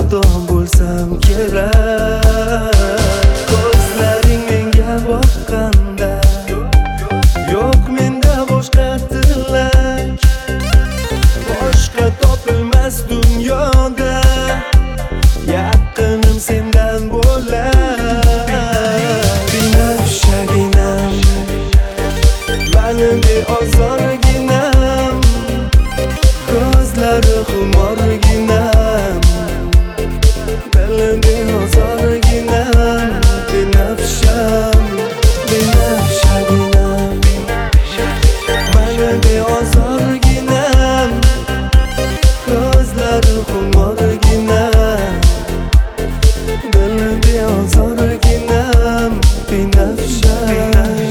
xato bo'lsam kerak. Ko'zlaring menga boqqanda yo'q menda boshqa tilak, boshqa topilmas dunyoda yaqinim sendan bo'lak. Binafshaginam, mani beozorginam, ko'zlari xumorginam, dili beozorginam. Binafsham, binafshaginam, mani beozorginam, ko'zlari xumorginam, dili beozorginam. Binafsham.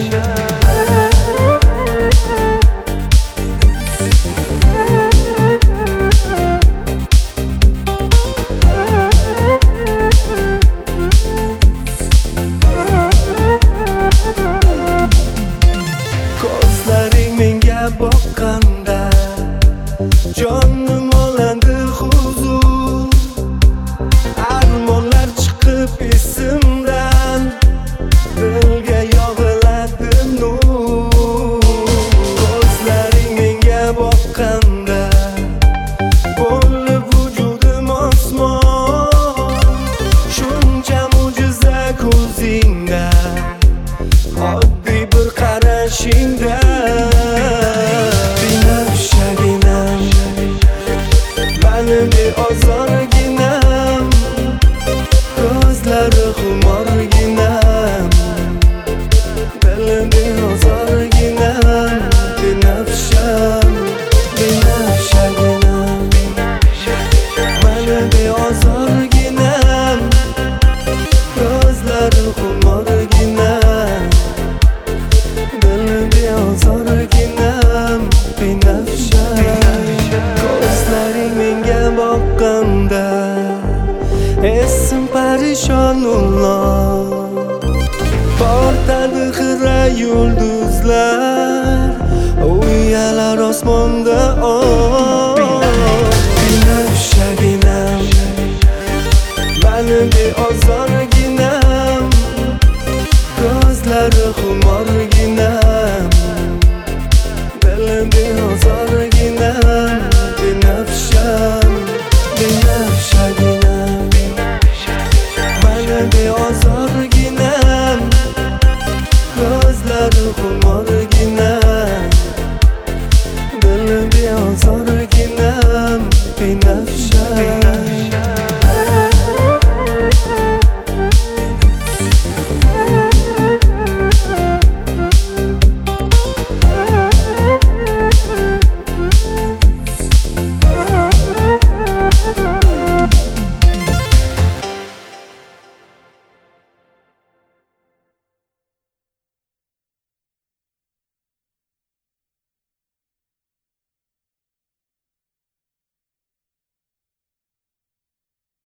Ko'zlaring menga boqqanda jonim olandi huzur, armonlar chiqib esimdan, dilga yog'iladi nur. Ko'zlaring menga boqqanda bo'ldi vujudim osmon, shuncha mo'jiza ko'zingda, oddiy bir qarashingda. Binafshaginam, mani beozorginam, ko'zlari xumorginam, dili beozorginam. Binafsham, binafshaginam, mani beozorginam, ko'zlari xumorginam, dili beozorginam. Binafsham. Ko'zlaring menga boqqanda esim parishon ulloq, portadi xira yulduzlar, uyalar osmonda